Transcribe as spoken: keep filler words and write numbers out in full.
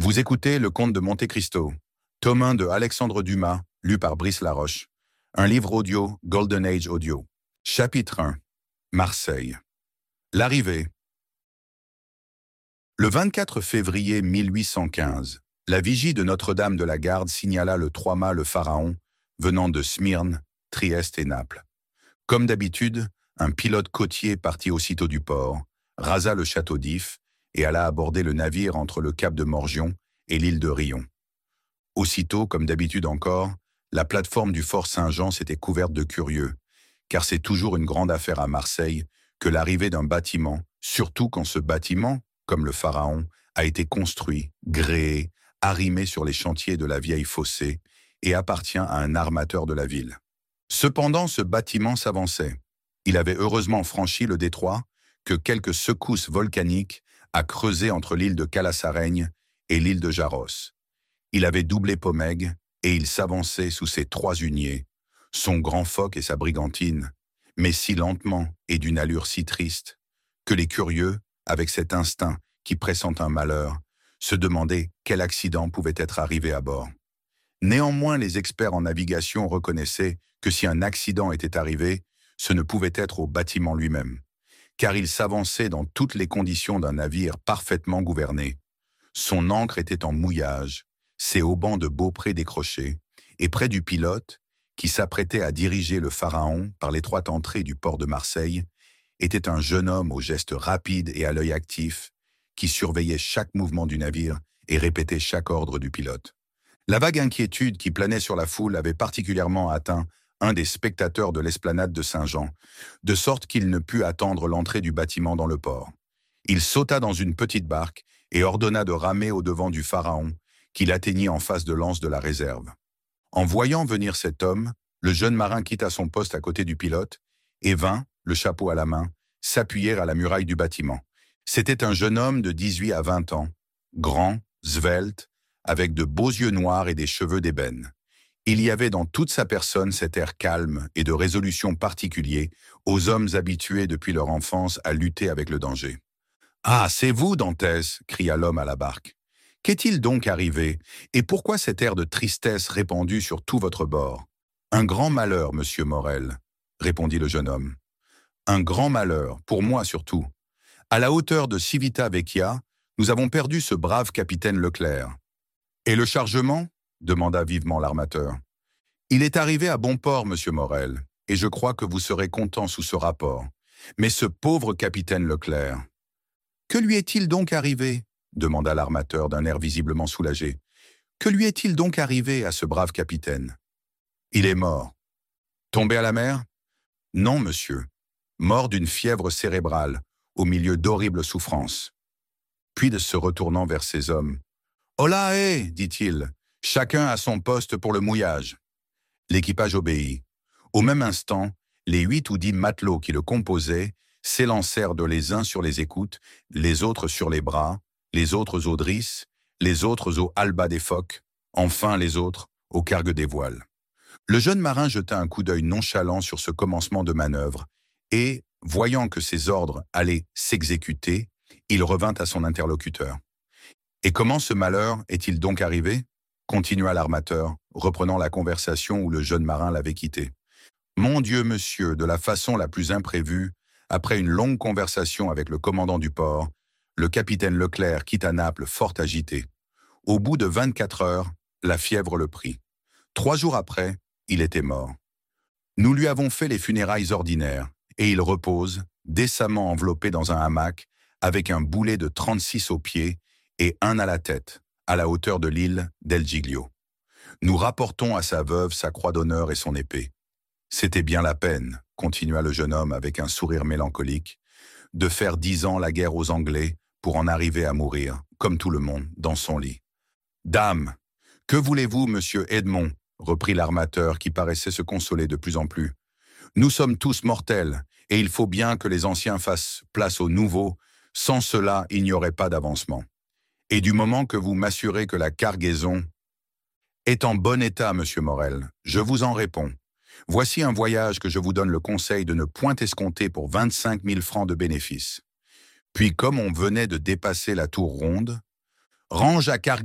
Vous écoutez Le Comte de Monte Cristo, tome un de Alexandre Dumas, lu par Brice Laroche. Un livre audio, Golden Age Audio. Chapitre un. Marseille. L'arrivée. Le vingt-quatre février mille huit cent quinze, la vigie de Notre-Dame de la Garde signala le trois-mâts le Pharaon, venant de Smyrne, Trieste et Naples. Comme d'habitude, un pilote côtier partit aussitôt du port, rasa le château d'If et alla aborder le navire entre le cap de Morgion et l'île de Rion. Aussitôt, comme d'habitude encore, la plateforme du fort Saint-Jean s'était couverte de curieux, car c'est toujours une grande affaire à Marseille que l'arrivée d'un bâtiment, surtout quand ce bâtiment, comme le Pharaon, a été construit, gréé, arrimé sur les chantiers de la vieille fossée et appartient à un armateur de la ville. Cependant, ce bâtiment s'avançait. Il avait heureusement franchi le détroit que quelques secousses volcaniques a creusé entre l'île de Calassareigne et l'île de Jaros. Il avait doublé Pomègue et il s'avançait sous ses trois huniers, son grand phoque et sa brigantine, mais si lentement et d'une allure si triste que les curieux, avec cet instinct qui pressent un malheur, se demandaient quel accident pouvait être arrivé à bord. Néanmoins, les experts en navigation reconnaissaient que si un accident était arrivé, ce ne pouvait être au bâtiment lui-même, car il s'avançait dans toutes les conditions d'un navire parfaitement gouverné. Son ancre était en mouillage, ses haubans de beaupré décrochés, et près du pilote, qui s'apprêtait à diriger le Pharaon par l'étroite entrée du port de Marseille, était un jeune homme au geste rapide et à l'œil actif, qui surveillait chaque mouvement du navire et répétait chaque ordre du pilote. La vague inquiétude qui planait sur la foule avait particulièrement atteint un des spectateurs de l'esplanade de Saint-Jean, de sorte qu'il ne put attendre l'entrée du bâtiment dans le port. Il sauta dans une petite barque et ordonna de ramer au-devant du Pharaon, qu'il atteignit en face de l'anse de la réserve. En voyant venir cet homme, le jeune marin quitta son poste à côté du pilote et vint, le chapeau à la main, s'appuyer à la muraille du bâtiment. C'était un jeune homme de dix-huit à vingt ans, grand, svelte, avec de beaux yeux noirs et des cheveux d'ébène. Il y avait dans toute sa personne cet air calme et de résolution particulier aux hommes habitués depuis leur enfance à lutter avec le danger. « Ah, c'est vous, Dantès !» cria l'homme à la barque. « Qu'est-il donc arrivé, et pourquoi cet air de tristesse répandu sur tout votre bord ?»« Un grand malheur, monsieur Morel, » répondit le jeune homme. « Un grand malheur, pour moi surtout. À la hauteur de Civita Vecchia, nous avons perdu ce brave capitaine Leclerc. »« Et le chargement ?» demanda vivement l'armateur. « Il est arrivé à bon port, monsieur Morel, et je crois que vous serez content sous ce rapport. Mais ce pauvre capitaine Leclerc... »« Que lui est-il donc arrivé ?» demanda l'armateur d'un air visiblement soulagé. « Que lui est-il donc arrivé à ce brave capitaine ?»« Il est mort. »« Tombé à la mer ?»« Non, monsieur. Mort d'une fièvre cérébrale, au milieu d'horribles souffrances. » Puis, de se retournant vers ses hommes, « Holà, hé !» dit-il. « Chacun à son poste pour le mouillage. » L'équipage obéit. Au même instant, les huit ou dix matelots qui le composaient s'élancèrent de les uns sur les écoutes, les autres sur les bras, les autres aux drisses, les autres aux halbas des phoques, enfin les autres aux cargues des voiles. Le jeune marin jeta un coup d'œil nonchalant sur ce commencement de manœuvre et, voyant que ses ordres allaient s'exécuter, il revint à son interlocuteur. « Et comment ce malheur est-il donc arrivé ?» continua l'armateur, reprenant la conversation où le jeune marin l'avait quitté. « Mon Dieu, monsieur, de la façon la plus imprévue, après une longue conversation avec le commandant du port, le capitaine Leclerc quitta Naples fort agité. Au bout de vingt-quatre heures, la fièvre le prit. Trois jours après, il était mort. Nous lui avons fait les funérailles ordinaires, et il repose, décemment enveloppé dans un hamac, avec un boulet de trente-six aux pieds et un à la tête, à la hauteur de l'île d'El Giglio. Nous rapportons à sa veuve sa croix d'honneur et son épée. C'était bien la peine, continua le jeune homme avec un sourire mélancolique, de faire dix ans la guerre aux Anglais pour en arriver à mourir, comme tout le monde, dans son lit. « Dame, que voulez-vous, monsieur Edmond ?» reprit l'armateur qui paraissait se consoler de plus en plus. « Nous sommes tous mortels, et il faut bien que les anciens fassent place aux nouveaux, sans cela il n'y aurait pas d'avancement. Et du moment que vous m'assurez que la cargaison est en bon état, monsieur Morel, je vous en réponds. Voici un voyage que je vous donne le conseil de ne point escompter pour vingt-cinq mille francs de bénéfice. » Puis, comme on venait de dépasser la tour ronde, « Range à cargaison